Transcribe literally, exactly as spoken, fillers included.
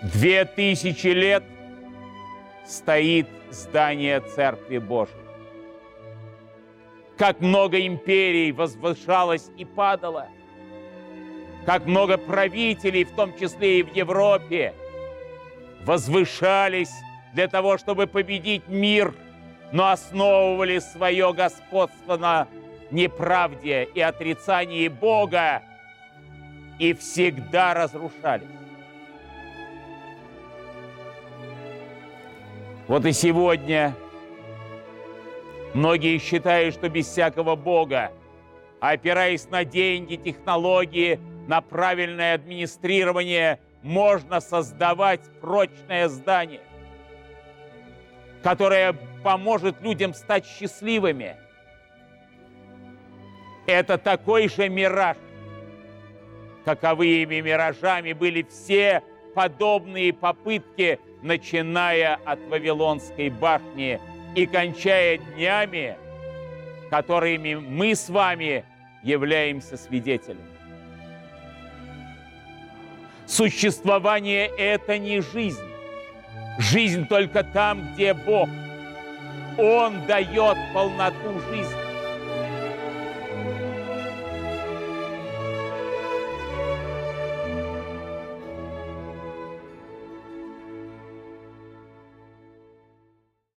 Две тысячи лет стоит здание Церкви Божией. Как много империй возвышалось и падало, как много правителей, в том числе и в Европе, возвышались для того, чтобы победить мир, но основывали свое господство на неправде и отрицании Бога и всегда разрушались. Вот и сегодня многие считают, что без всякого Бога, опираясь на деньги, технологии, на правильное администрирование, можно создавать прочное здание, которое поможет людям стать счастливыми. Это такой же мираж. Каковыми миражами были все подобные попытки, начиная от Вавилонской башни и кончая днями, которыми мы с вами являемся свидетелями. Существование – это не жизнь. Жизнь только там, где Бог. Он дает полноту жизни.